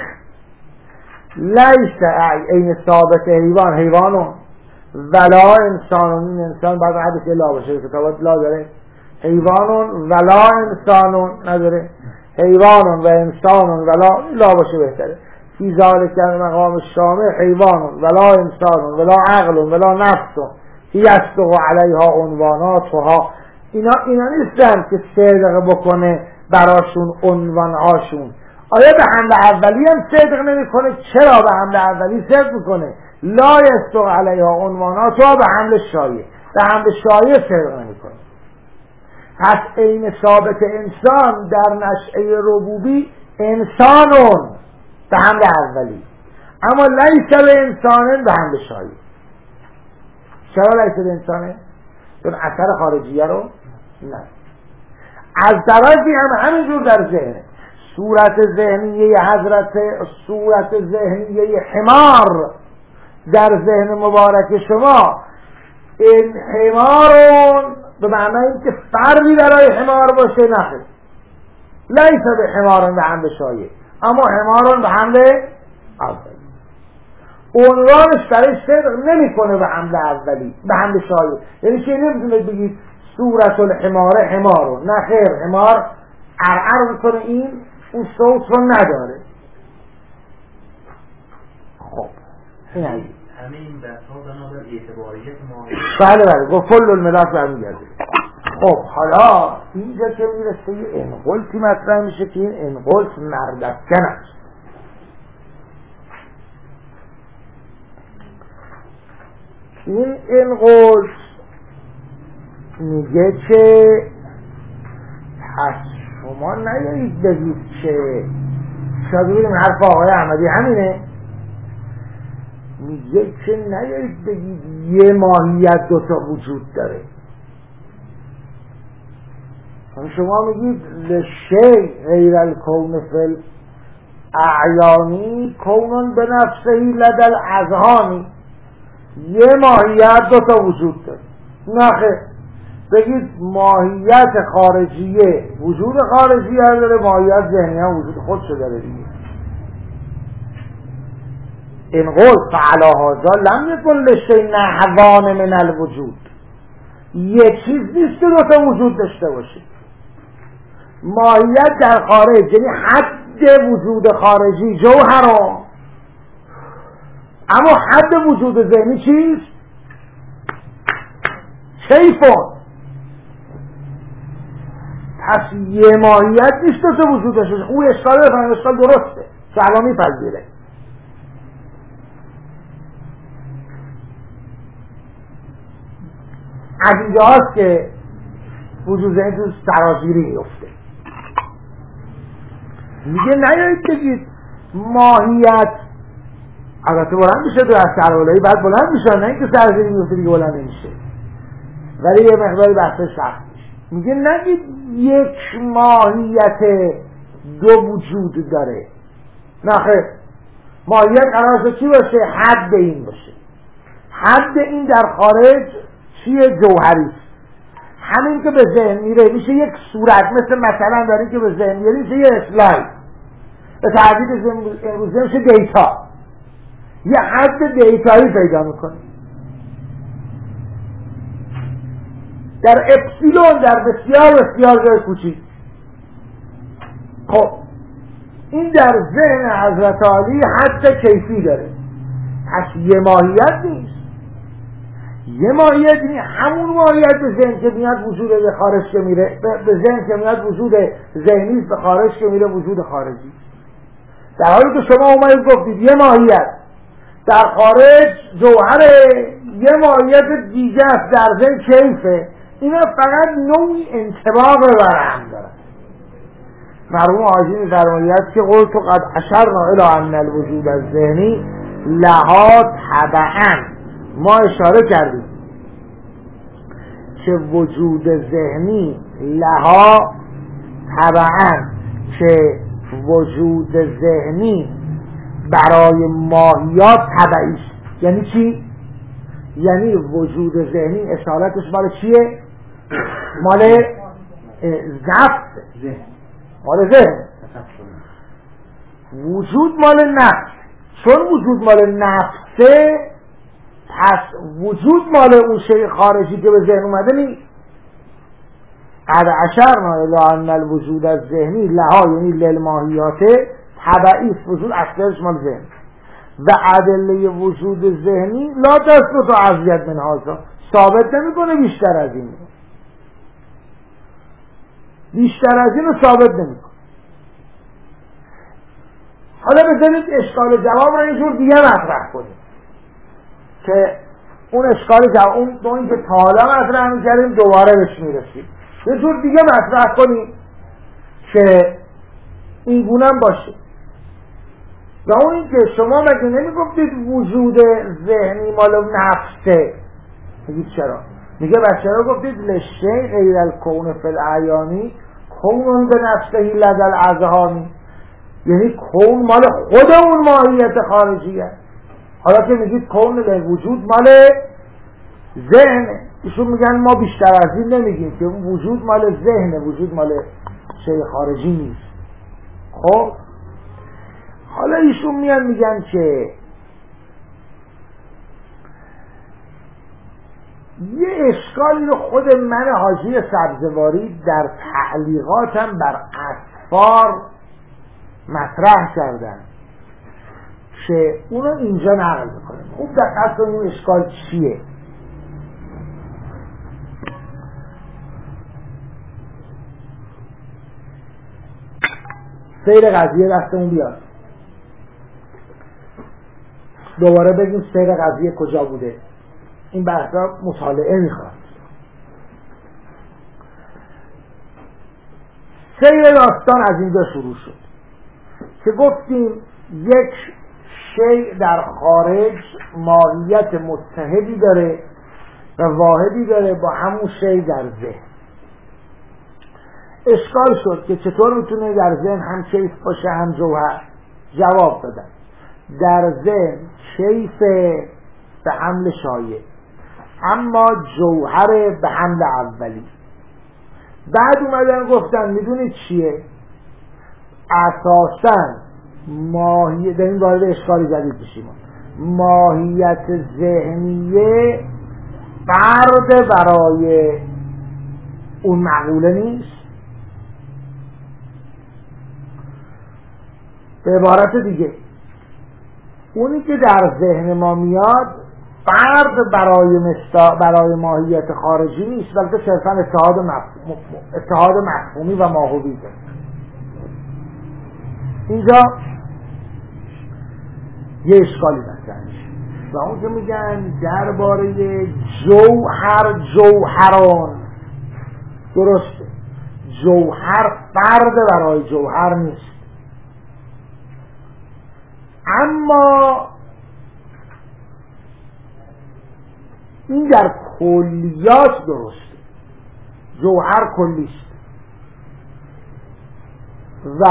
لیس این ثابت حیوان ولا انسان. این انسان بعد حدث لا باشه، کتابات لا داره، حیوان ولا انسان نداره، حیوان و انسان ولا لا باشه بهتره. فی ذالک المقام الشامع حیوان ولا انسان ولا عقل ولا نفس یصدق علیها عنواناتها. اینا نیستن که صدق بکنه براشون عنوانهاشون. آیا به حمله اولی هم صدق نمیکنه؟ چرا به حمله اولی صدق میکنه؟ لا یصدق علیها عنواناتها به حمله شایع، به حمله شایع صدق نمیکنه. پس عین ثابت انسان در نشأه ربوبی انسانون به حمله اولی، اما لیس به انسانن به حمله شایع. چرا لیس به انسانه؟ چون اثر خارجیه رو نه. از طرفی هم همینجور در ذهنه. صورت ذهنیه صورت ذهنیه حمار در ذهن مبارک شما این حمارون به معنی اینکه فردی برای حمار باشه نخیر، لیس به حمارون به حمله شایع، اما حمارون به حمله اولی. عنوانش برای صدق نمیکنه به حمله اولی، به حمله شایع. یعنی که نمیتونید بگید صورت الحمار حمارون، نه خیر، حمار عرعر میکنه، این اون صوت رو نداره. خب این همین بحث‌ها بنابر اعتباریت ماهیت. بله گفت کل الملاک برمیگرده. خب حالا اینجا که میرسه یه انقلتی مطرح میشه که این انقلت مردفکن است. این انقلت میگه که پس شما نیایید بگید که شاید بگیریم حرف آقای احمدی همینه، میگه که نیایید بگید یه ماهیت دوتا وجود داره. شما میگید لشی غیر الکون فل اعیانی کونون به نفسهی لدل اذهانی. یه ماهیت دوتا وجود داره. نخیر، بگید ماهیت خارجیه وجود خارجیه داره، ماهیت ذهنی هم وجود خودشو داره دیگه. این قول فعلا هازا لم یکن لشی نحوان من الوجود. یه چیز نیست که دوتا وجود داشته باشه. ماهیت در خارج یعنی حد وجود خارجی جوهران، اما حد وجود ذهنی چیست؟ کیفون. پس یه ماهیت نیست که وجود داشته باشه. او اشکال بفرمایید، اشکال درسته که الان میپذیره. از اینجا هست که وجود ذهنی تو سرازیری میفته. میگه نیایید بگید ماهیت البته بلند میشه تو از سرولایی بعد بلند میشه، نه اینکه سرازیری میفته دیگه بلند نمیشه، ولی یه مقداری بحثش سخت میشه. میگه نگید یک ماهیت دو وجود داره. نه خیر، ماهیت قرار چی باشه؟ حد این باشه. حد این در خارج چیه؟ جوهری. همین که به ذهن میره میشه یک صورت، مثلا داری که به ذهن میره میشه یه اسلاید، به تعبیر امروزه میشه دیتا، یه حد دیتایی پیدا میکنه. در اپسیلون در بسیار بسیار جای کوچیک. خب این در ذهن حضرت عالی حد کیفی داره. پس یه ماهیت نیست. یه ماهیت نیست، همون ماهیت به ذهن که میاد وجود به خارج که میره، به ذهن که میاد وجود ذهنی به خارج که میره وجود خارجی. در حالی که شما اومدید گفتید یه ماهیت در خارج جوهره، یه ماهیت دیگه است در ذهن کیفه. اینا فقط نوعی انطباق بر هم دارن. مرحوم حاجی می‌فرماید که قلت قد اشرنا الی ان الوجود الذهنی لها تبعا، ما اشاره کردیم که وجود ذهنی لها تبعا، که وجود ذهنی برای ماهیات تبعیش. یعنی چی؟ یعنی وجود ذهنی اصالتش مال چیه؟ مال نفس، مال ذهن. وجود مال نفس. چون وجود مال نفسه، پس وجود مال اون شیء خارجی که به ذهن اومده نیست. قد اشرنا الی ان الوجود الذهنی لها یعنی للماهیات تبعی وجود اصلش مال ذهن و ادله وجود ذهنی لا تثبت و اذیت من هذا، ثابت نمیکنه بیشتر از این، بیشتر از این رو ثابت نمیکنه. حالا بذارید اشکال جواب رو اینجور دیگه مطرح کنیم که اون اشکال جواب اون دویی که تا حالا مطرح میکردیم دوباره بهش میرسیم، یه جور دیگه مطرح کنیم که این گونم باشه. و اون این که شما مگه نمیگفتید وجود ذهنی مال نفسه؟ میگید چرا؟ میگه بچه رو گفتید لشی غیر الکون فی الاعیانی کون به نفسه لدى الاذهانی، یعنی کون مال خود اون ماهیت خارجیه. حالا که میگید کون وجود مال ذهنه، ایشون میگن ما بیشتر از این نمیگیم که وجود مال ذهنه، وجود مال شیء خارجی نیست. خب حالا ایشون میگن که یه اشکالی رو خود من حاجی سبزواری در تعلیقاتم بر اسفار مطرح کردن که اونو اینجا نقل میکنم. خوب دقت کنید این اشکال چیه. سیر قضیه دستمون بیاد، دوباره بگیم سیر قضیه کجا بوده. این بحثا مطالعه میخواد. سیر داستان از اینجا شروع شد که گفتیم یک شیء در خارج ماهیت متحدی داره و واحدی داره با همون شیء در ذهن. اشکال شد که چطور میتونه در ذهن هم کیف باشه هم جوهر. جواب دادن در ذهن کیف به حمل شایع، اما جوهر به حمل اولی. بعد اومدن گفتن میدونید چیه؟ اساساً ماهیت، در این وارد اشکال جدید بشیم، ماهیت ذهنیه فرد برای اون معقوله نیست. به عبارت دیگه اونی که در ذهن ما میاد فرد برای ماهیت خارجی نیست، بلکه صرفا اتحاد مفهومی و ماهوی داره. اینجا یه اشکالی مطرح میشه و اون که میگن درباره جوهران، درسته، جوهر فرد برای جوهر نیست، اما این در کلیات درسته، جوهر کلیست و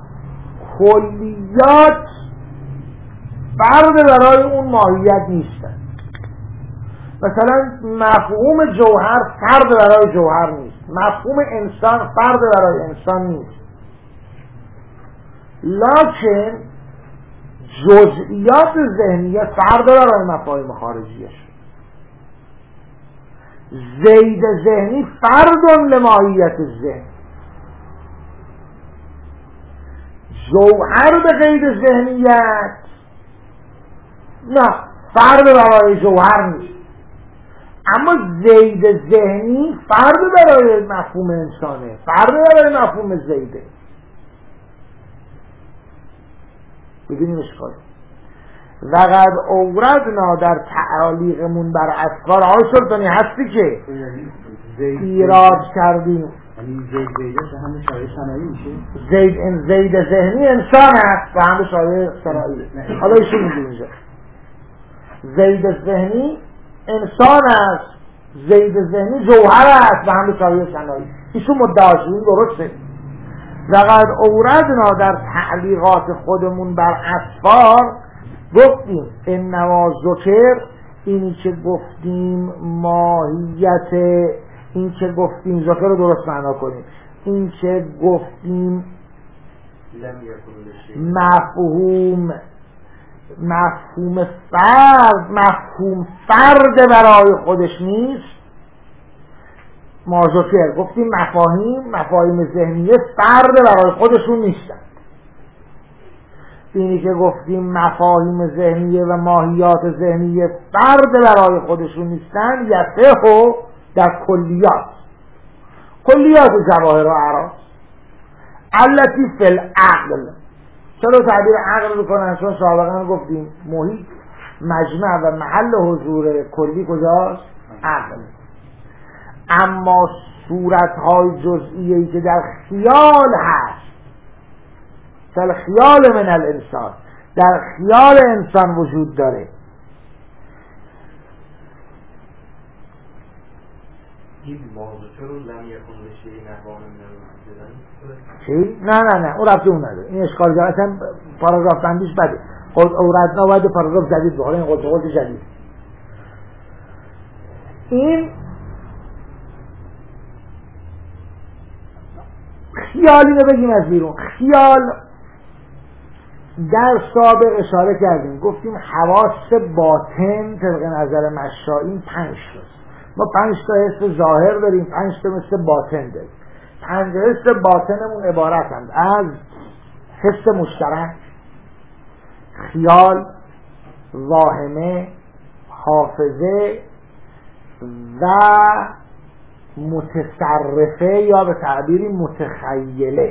کلیات فرد برای اون ماهیت نیستن. مثلا مفهوم جوهر فرد برای جوهر نیست، مفهوم انسان فرد برای انسان نیست، لکن جزئیات ذهنیه فرد برای مفاهیم خارجیش. زید ذهنی فرد لماهیت ذهن، جوهر به قید ذهنیت نه، فرد برای جوهر نیست، اما زید ذهنی فرد برای مفهوم انسانه، فرد برای مفهوم زیده. ببینیم اشکال. وقد اوردنا در تعالیقمون بر اسفار آقای سلطانی هستی که ایراد کردیم. زید ذهنی انسان است و هم شایع صناعی. حالا ایشون میگه اینجا زید ذهنی انسان است، زید ذهنی جوهر است و هم شایع صناعی. ایشون مدعاشون درسته. وقد اوردنا در تعلیقات خودمون بر اسفار گفتیم انما ذکر، اینی که گفتیم ماهیت، این که گفتیم ذکر رو درست معنا کنیم، این که گفتیم مفهوم فرد برای خودش نیست. ما ذکر گفتیم مفاهیم ذهنیه فرد برای خودشون نیستن. اینی که گفتیم مفاهیم ذهنیه و ماهیات ذهنیه فرد برای خودشون نیستن، یصح در کلیات جواهر و اعراض التی فی العقل. چرا تعبیر عقل بکنن؟ چون سابقا گفتیم محیط، مجمع و محل حضور کلی کجاست؟ عقل. اما صورتهای جزئیه‌ای که در خیال هست، در خیال من الانسان، در خیال انسان وجود داره، این موضوع چرا لم یکن بشه نحوان من چی؟ نه اون رفته اون نداره. این اشکال جا اصلا پاراگراف بندیش بده. خود اوردنا باید پاراگراف جدید بخوره، این قلت جدید. این خیالی رو بگیم از بیرون. خیال در سابق اشاره کردیم، گفتیم حواس باطن طبق نظر مشائین 5 تاست. ما 5 تا حس ظاهر داریم، 5 تا حس باطن داریم. 5 حس باطنمون عبارتند از حس مشترک، خیال، واهمه، حافظه و متصرفه یا به تعبیری متخیله.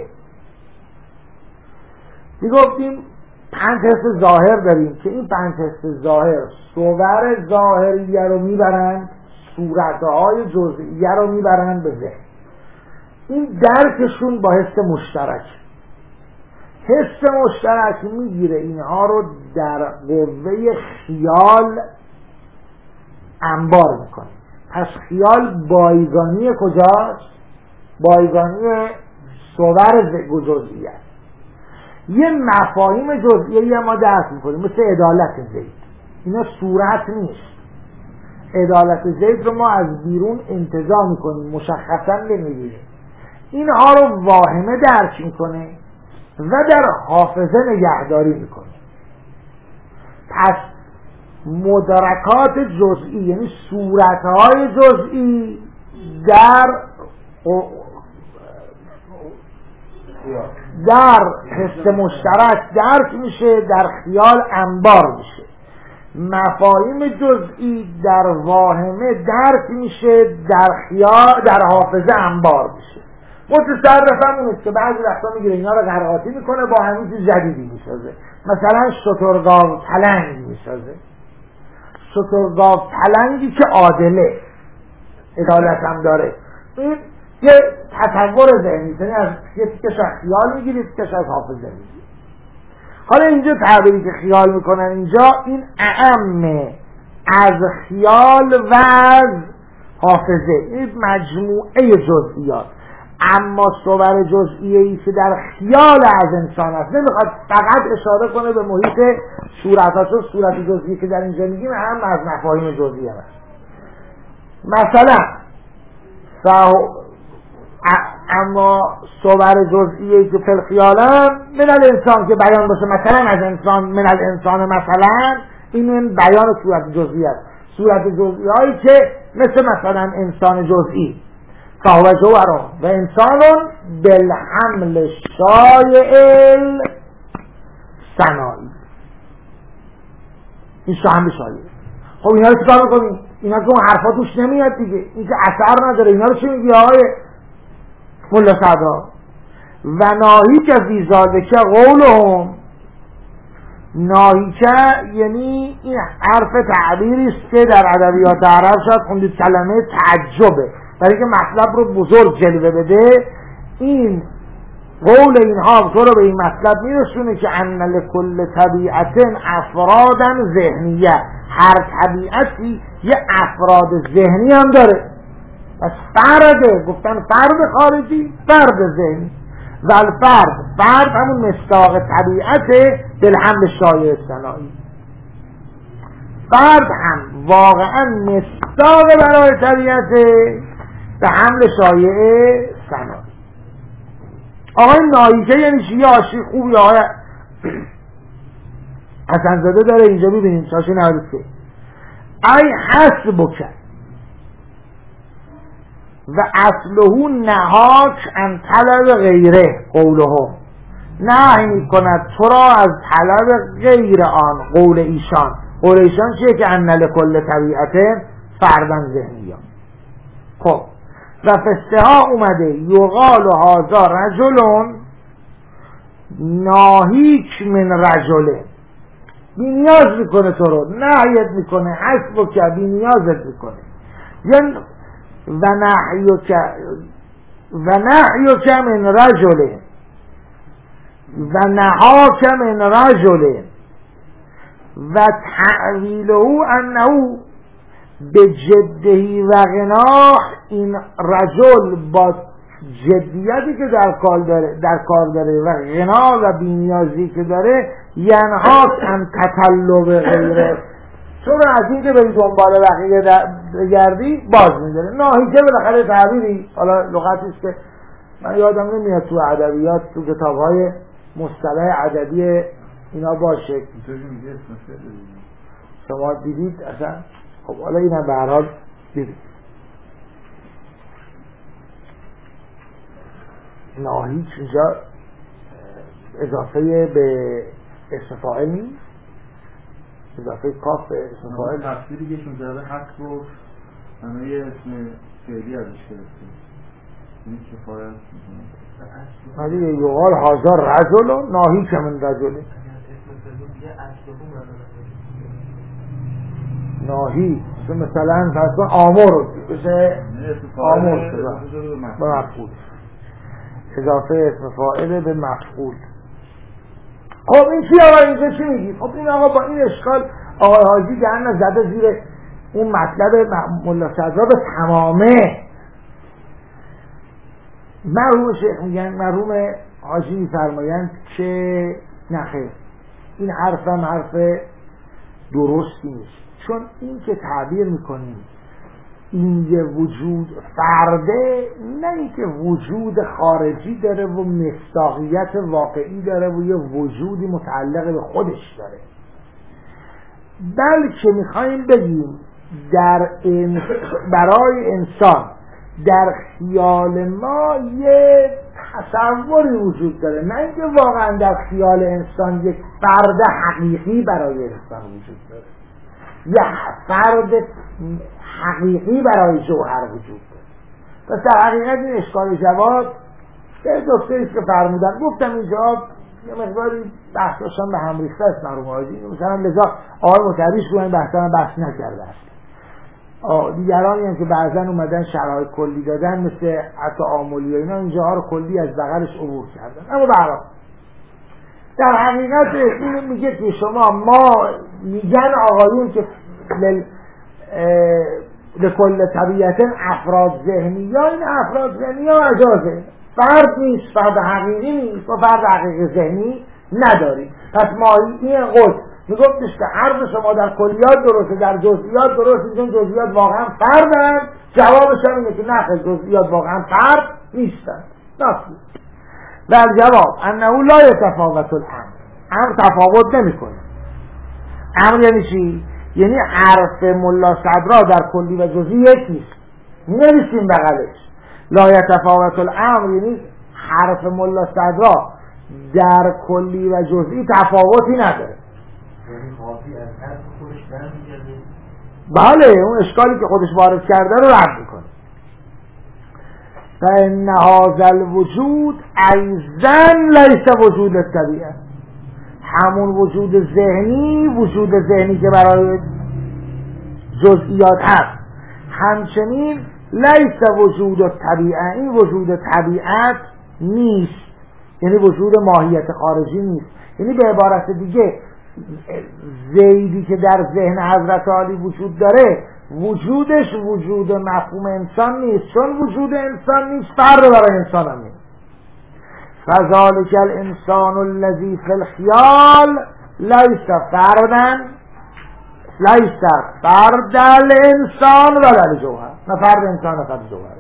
گفتیم 5 حس ظاهر داریم که این 5 حس ظاهر صور ظاهریه رو میبرند، صورتهای جزئیه رو میبرند به ذهن. این درکشون با حس مشترک. حس مشترک میگیره اینها رو در قوه خیال انبار میکنه. پس خیال بایگانی کجاست؟ بایگانی صور جزئیه. یه مفاهیم جزئیه ما درک میکنیم، مثل عدالت زید. اینا صورت نیست. عدالت زید رو ما از بیرون انتزاع میکنیم، مشخصا نمیگیریم. اینها رو واهمه درک میکنه و در حافظه نگهداری میکنه. پس مدرکات جزئی، یعنی صورتهای جزئی در حس مشترک درک میشه، در خیال انبار میشه. مفاهیم جزئی در واهمه درک میشه، در خیال در حافظه انبار میشه. متصرف هم اونه که بعضی وقتا میگیره اینا رو قرائتی میکنه، با همین چیز جدیدی میسازه. مثلا شترگاو پلنگ میسازه. شترگاو پلنگی که عادله، عدالت هم داره. این یه تصور ذهنی، یعنی از یه تیکش از خیال میگیری، تیکش از حافظه میگیری. حالا اینجا تعبیری که خیال میکنن اینجا، این اعمه از خیال و از حافظه، این مجموعه جزئیات. اما صور جزئیه‌ای که در خیال از انسان است، نمیخواد فقط اشاره کنه به محیط صورت‌ها، چون صورت جزئی که در اینجا میگیم هم از مفاهیم جزئی هست. مثلا اما صور جزئیه‌ای که فی الخیال هم من الانسان که بیان باشه، مثلا از انسان، من الانسان مثلا، این بیان صورت جزئی است. صورت جزئی هایی که مثلا انسان جزئی، فهو جوهر و انسان بالحمل شایع صناعی. این حمل شایع. خب اینا رو چیکار می‌کنیم؟ اینا که اون حرفا توش نمیاد دیگه، این که اثر نداره. اینا رو چی میگی آقای ملا صدا؟ و ناهیک فی ذالک قولهم. ناهیک یعنی این حرف تعبیری است که در ادبیات عرب شاید خوندید کلمه تعجبه، برای اینکه مطلب رو بزرگ جلوه بده. این قول اینها تو رو به این مطلب میرسونه که ان لکل طبیعت افرادا ذهنیه، هر طبیعتی یه افراد ذهنی هم داره. پس فرده، گفتن فرد خارجی، فرد ذهنی، و فرد همون مصداق طبیعت بالحمل شایع صناعی. فرد هم واقعا مصداق برای طبیعت به حمل شایع صناعی. آقای ناییکه یعنی چی؟ آشی خوبی آقای حسن زاده داره اینجا، ببینیم شاشی 93. ای حسبک و اصله نهاک ان طلب غیره قولهم. نهی میکند تو را از طلب غیر آن. قول ایشان چیه؟ که ان لکل طبیعت فردن ذهنیان. خب و فستها اومده یقال هذا رجلون ناهیک من رجله، بی نیاز میکنه تو رو، نهیت میکنه، حسب که بی نیازت میکنه. یعنی و نهیک من رجله و نهاک من رجله و تعویله انه به جدهی و غناه. این رجل با جدیتی که در کار داره و غنا و بینیازی که داره ینهاک ان تطلب غیره، تو رو از این که بری دنبال بقیه گردی باز میداره. ناهی که بالاخره تعبیری، حالا لغتیست که من یادم نمیاد تو ادبیات تو کتاب‌های مصطلح ادبی اینا باشه. شما دیدید اصلا؟ خب حالا اینم به هر حال دیدید. ناهیچ اینجا اضافه به اسم فاعل نیست، اضافه کاف به اسم فاعل. تفسیری که شون داره حق و همه یه اسم فعلی ازش گرفته، این کفایت میکنه. ولی یقال هازا رجل ناهیچ من رجله، ناهی مثلا فرض کن آمر بشه آمر شده به مفعول، اضافه اسم فاعل به مفعول. خب این چی آقا اینجا چی میگی؟ خب این آقا با این اشکال آقای حاجی دهن زده زیر اون مطلب ملا صدرا به تمامه. مرحوم شیخ میگن، مرحوم حاجی میفرمایند که نخیر این حرفم حرف درستی نیست، چون این که تعبیر میکنیم این یه وجود فرده، نه این که وجود خارجی داره و مصداقیت واقعی داره و یه وجودی متعلق به خودش داره، بلکه میخوایم بگیم برای انسان در خیال ما یه تصوری وجود داره، نه اینکه واقعا در خیال انسان یک فرد حقیقی برای انسان وجود داره، یه فرد حقیقی برای جوهر وجود داره. پس در حقیقت این اشکال جواب یه دکتریست که فرمودن، گفتم اینجا یه مقداری بحثاشان به هم ریخته است مرحوم حاجی، مثلا لذا آقای متحریش رو این بحث نکرده است. دیگرانی هم که بعضا اومدن شرح کلی دادن مثل تعاملی و اینا اینجاها رو کلی از بغلش عبور کردن. اما برای در حقیقت این میگه که ما میگن آقایون که لکل طبیعت افراد ذهنی، یا این افراد ذهنی ها اجازه فرد نیست، فرد حقیقی نیست و فرد حقیقی ذهنی نداریم. پس ما این قول میگفتش که حرف شما در کلیات درسته، در جزئیات درسته، چون جزئیات واقعا فردن. جوابش هم اینه که نه، جزئیات واقعا فرد نیستن. در جواب انه لا یتفاوت الامر تفاوت نمیکنه. امر یعنی چی؟ یعنی حرف ملا صدرا در کلی و جزئی یک نیست، نمی‌نویسیم بغلش لا یتفاوت الامر، یعنی حرف ملا صدرا در کلی و جزئی تفاوتی نداره. بله، اون اشکالی که خودش وارد کرده رو رد میکنه. فإن هذا الوجود أيضا ليس وجود الطبیعه، همون وجود ذهنی که برای جزئیات هست، همچنین لیس وجود الطبیعه، این وجود طبیعت نیست، یعنی وجود ماهیت خارجی نیست. یعنی به عبارت دیگه زیدی که در ذهن حضرت عالی وجود داره وجودش وجود مفهوم انسان نیست، چون وجود انسان نیست فرد برای انسان هم نیست. فذلك الانسان الذي في الخيال ليس فردا، ليس فرد الانسان ولا الجوهر، نه فرد انسان نه فرد جوهر،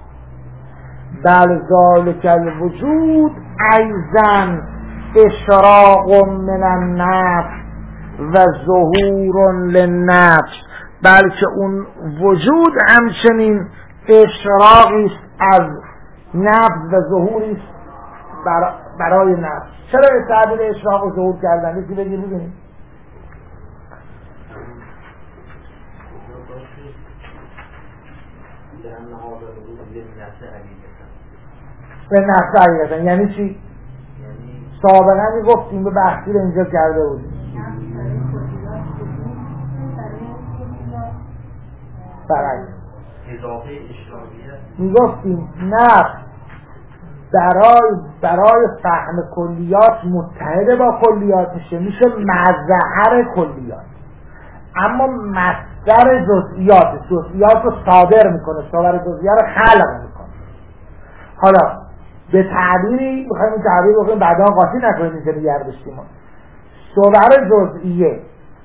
بل ذلك الوجود ايضا اشراق من النفس و ظهور للنفس، بلکه اون وجود همچنین اشراقی است از نفس و ظهوری است برای نفس. چرا تعبیر اشراق و ظهور کردن؟ یکی بگی ببینیم. به نفس علیتن یعنی چی؟ سابقا میگفتیم به بحثی رو اینجا کرده بودیم. برای اضافه اشراقیه میگفتیم نفس برای فهم کلیات متحد با کلیات میشه مظهر کلیات، اما مصدر جزئیات رو صادر میکنه، صور جزئیات رو خلق میکنه. حالا به تعبیری میخوایم این تعبیر بکنیم بعدا قاطی نکنیم اینجا نگردشتیم. صور جزئیه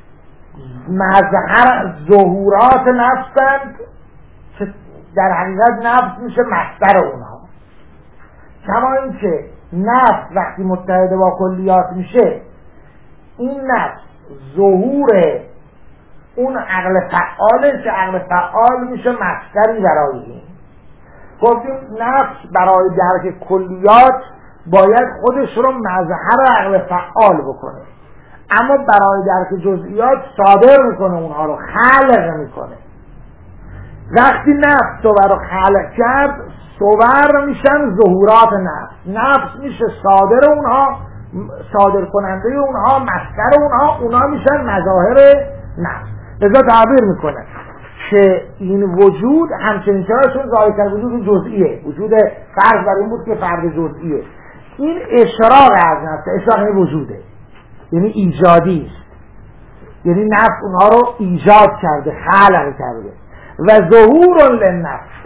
مظهر ظهورات نفسند که در حقیقت نفس میشه مصدر اونها. کما اینکه نفس وقتی متحد با کلیات میشه، این نفس ظهور اون عقل فعاله که عقل فعال میشه مصدری برای این. گفتیم نفس برای درک کلیات باید خودش رو مظهر عقل فعال بکنه، اما برای درک جزئیات صادر میکنه، اونها رو خلق میکنه. وقتی نفس صور رو خلق کرد، صور میشن ظهورات نفس میشه صادر اونها، صادر کننده اونها، مصدر اونها میشن مظاهر نفس. لذا تعبیر میکنه که این وجود همچنین چراشون ظاهر کرد وجود جزئیه، وجود فرض بر این بود که فرد جزئیه. این اشراق از نفس، اشراق این وجوده، یعنی ایجادی است، یعنی نفس اونها رو ایجاد کرده، خلق کرده. و ظهور للنفس،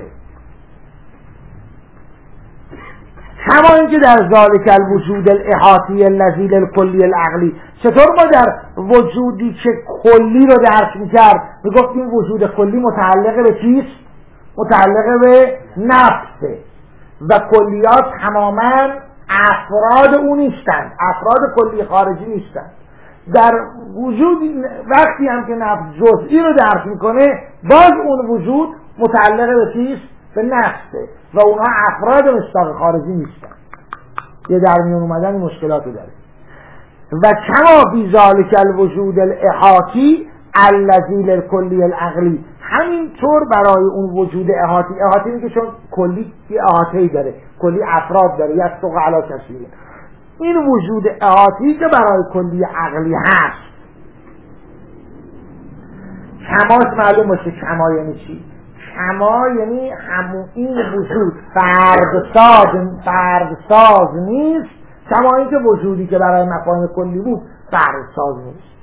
کما اینکه در ذالک الوجود الاحاطی الذی للکلی العقلی، چطور ما در وجودی که کلی رو درک میکرد میگفتیم وجود کلی متعلق به چیست؟ متعلق به نفسه و کلیات تماما افراد اون نیستند، افراد کلی خارجی نیستند. در وجود وقتی هم که نفس جزئی رو درک میکنه، باز اون وجود متعلق به چیست؟ به نفسه و اونها افراد مشتاق خارجی نیستن. یه در میون اومدن مشکلاتی داره. و کما فی ذالک الوجود الاحاطی الذی للکلی العقلی، همینطور برای اون وجود احاطی میگه چون کلی یه احاطه‌ای داره، کلی افراد داره، یستق علی کثیر. این وجود احاطی که برای کلی عقلی هست، کماش معلوم باشه. کما یعنی چی؟ کما یعنی همون این وجود فردساز نیست، کما اینکه وجودی که برای مفاهیم کلی بود فردساز نیست.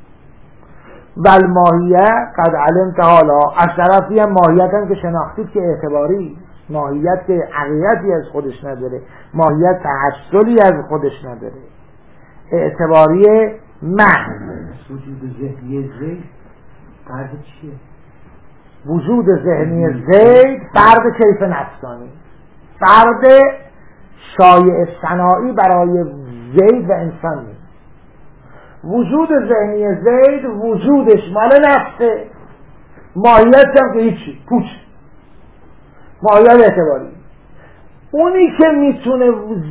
والماهیه قد علمت، حالا از طرفی هم ماهیت هم که شناختید که اعتباری، ماهیت که حقیقتی از خودش نداره، ماهیت تحصلی از خودش نداره، اعتباری محض. وجود ذهنی زید فرد چیه؟ وجود ذهنی زید فرد کیف نفسانی، فرد شایع صناعی برای زید و انسان نیست. وجود ذهنی زید وجودش مال نفسه، ماهیت هم که هیچی، پوچ، ماهیت اعتباری. اونی که میتونه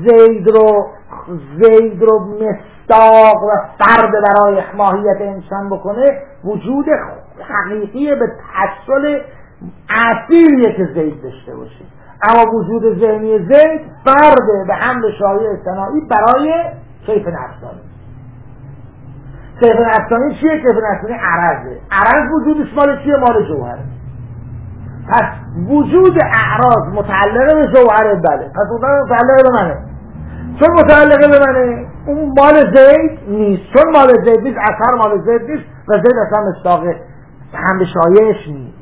زید رو مصداق و فرد برای ماهیت انسان بکنه، وجود حقیقی به تحصل اصیلیه که زید داشته باشه. اما وجود ذهنی زید فرد به حمل شایع صناعی برای کیف نفسانی. کیف نفسانی چیه؟ کیف نفسانی عرضه. عرض وجودش مال چیه؟ مال جوهره. پس وجود اعراض متعلقه به جوهره، بله، پس اون متعلقه به منه. چون متعلقه به منه، اون مال زید نیست. چون مال زید نیست، اثر مال زید نیست و زید اصلا مصداق حمل شایعش نیست.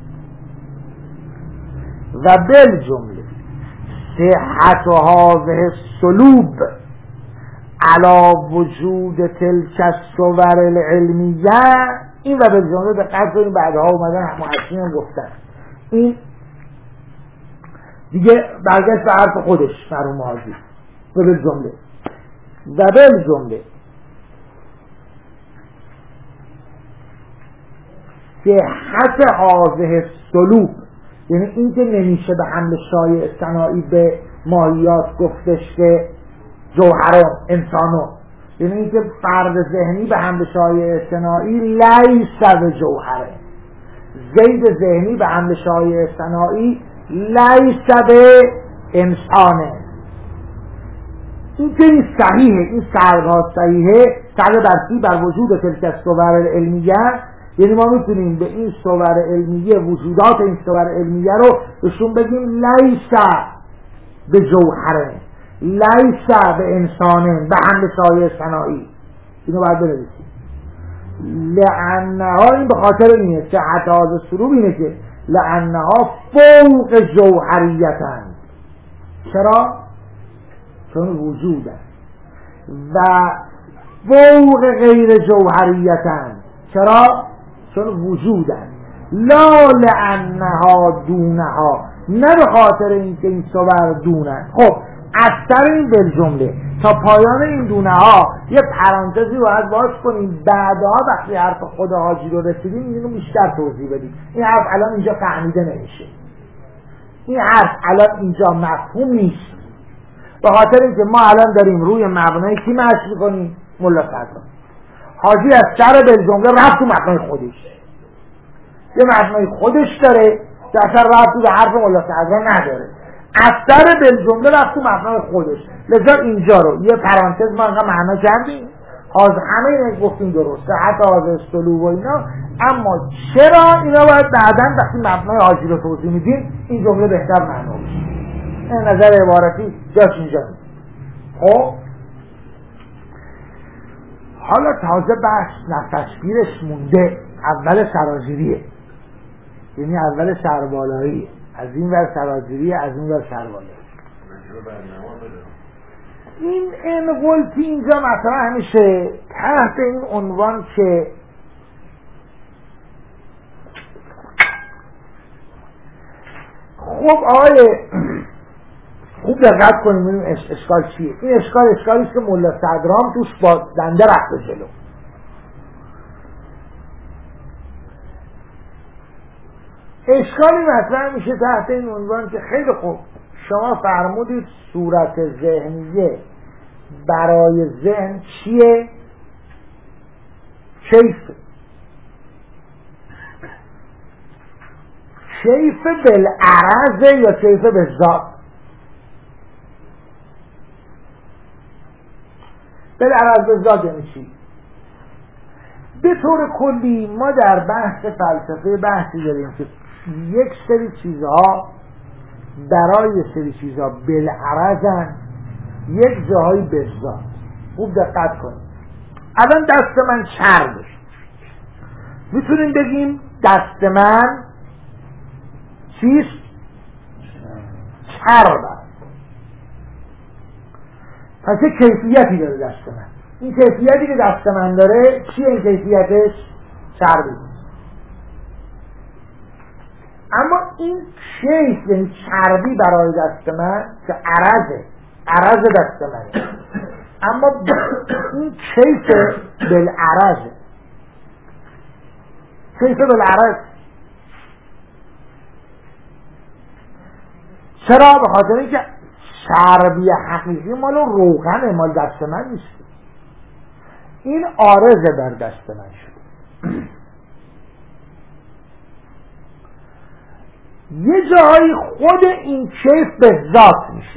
و بالجمله صحت هذه السلوب علی وجود تلک الصور العلمیه، این و بالجمله دقت کنید بعدها اومدن محققین گفتن، این دیگه برگشت به حرف خودش مرحوم حاجی. و بالجمله صحت هذه السلوب، یعنی این که نمیشه به حمل شایع صناعی به ماهیات گفتش که جوهرون انسانون، یعنی اینکه فرد ذهنی به حمل شایعه صناعی لیس به جوهره، زید ذهنی به حمل شایعه صناعی لیس به انسانه. این که این صحیحه، این سرها صحیحه سر برسی بر وجود تلک الصور العلمیه، یعنی ما میتونیم به این صور علمیه، وجودات این صور علمیه رو بهشون بگیم لیس به جوهره، لیس به انسانه، به حمل شایعه صناعی. اینو باید بنویسیم. لعنها، این به خاطر اینه که حتی از سروب اینه که لعنها فوق جوهریتن. چرا؟ چون وجودن. و فوق غیر جوهریتن. چرا؟ چون وجودن. لا لعنها دونها، نه به خاطر اینکه این صور دونن. خب از سر این بالجمله تا پایان این دونه ها یه پرانتزی باید باز کنیم، بعدها وقتی حرف خود حاجی رو رسیدیم اینو بیشتر توضیح بدیم. این حرف الان اینجا فهمیده نمیشه، این حرف الان اینجا مفهوم نیست، به خاطر اینکه ما الان داریم روی مبنای کی مشق می‌کنیم؟ ملا صدرا. حاجی از سر بالجمله رفت تو مبنای خودش، یه مبنای خودش داره که اصلا رفتی به حرف ملا صدرا نداره، از سر بالجمله رفت تو مبنای خودش. لذا اینجا رو یه پرانتز ما انقدر معنا کردیم، از همه اینا گفتیم درسته، حتی از استلو و اینا، اما چرا اینا باید بعداً وقتی مبنای حاجی رو توضیح میدیم این جمله بهتر معنا بشه. این نظر عبارتی جاش اینجا نیست. خب حالا تازه بحث نفسگیرش مونده، اول سرازیریه، یعنی اول سربالاییه، از این ور سرازیریه، از این ور سربالاییه. این انقلتی اینجا مطرح میشه تحت این عنوان که خب آقای خوب دقت کنیم این اشکال چیه. این اشکالی است که ملا صدرام توش با دنده رفته جلو. اشکالی مطرح میشه تحت این عنوان که خیلی خوب شما فرمودید صورت ذهنیه برای ذهن چیه؟ کیفه. کیفه بالعرض یا کیفه بالذات؟ بالعرض بالذات یعنی چی؟ به طور کلی ما در بحث فلسفه بحثی داریم که یک سری چیزها برای سری چیزها بالعرضن، یک جاهایی بالذات. خوب دقت کنید. الان دست من چربه، میتونیم بگیم دست من چیست؟ چرب است. پس یک کیفیتی داره دست من. این کیفیتی که دست من داره چیه؟ این کیفیتش چربی. اما این کیف یعنی چربی برای دست من که عرض دست منه، اما این کیف بالعرضه. کیف بالعرض چرا؟ به خاطر اینکه چربی حقیقی مال روغنه، مال دست من نیست. این عارضه بر دست من شده. یه جایی خود این کیف به ذات میشه.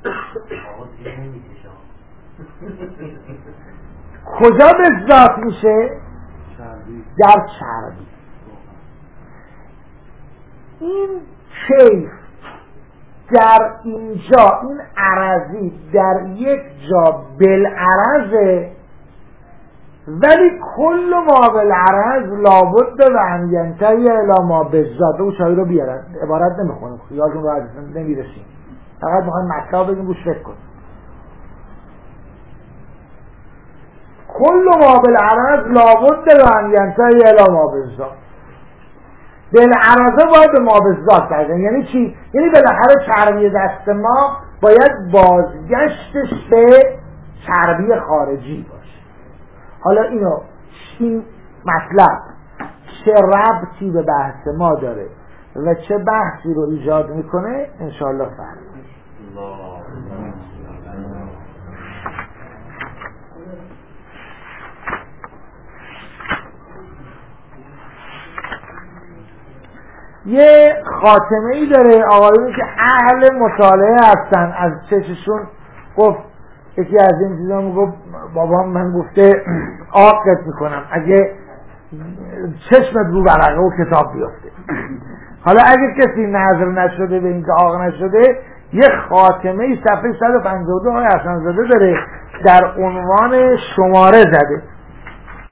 کجا به ذات میشه؟ در چربی. این کیف در اینجا، این عرضی در یک جا بالعرضه، ولی کل ما بالعرض لابد و ان ینتهی الی ما بالذات. او شاعر رو بیارن، عبارت نمیخونیم، خیالتون راحت نمیرسیم، فقط میخوایم مطلب بگیم روش فکر کنیم. کل ما بالعرض لابد و ان ینتهی الی ما بالذات. بالعرضه باید به ما بالذات کردن. یعنی چی؟ یعنی بالاخره چربی دست ما باید بازگشتش به چربی خارجی باشه. حالا این مطلب چه ربطی به بحث ما داره و چه بحثی رو ایجاد میکنه انشاءالله فهمید. یه خاتمه ای داره آقایونی که اهل مطالعه هستن. از چششون گفت یکی از این چیزا میگفت بابام من گفته آقت میکنم اگه چشمت رو برقه و کتاب بیفته. حالا اگه کسی نظر نشده به اینکه آق نشده، یه خاتمه ای صفحه 152 آقای حسن زاده داره در عنوان شماره زده.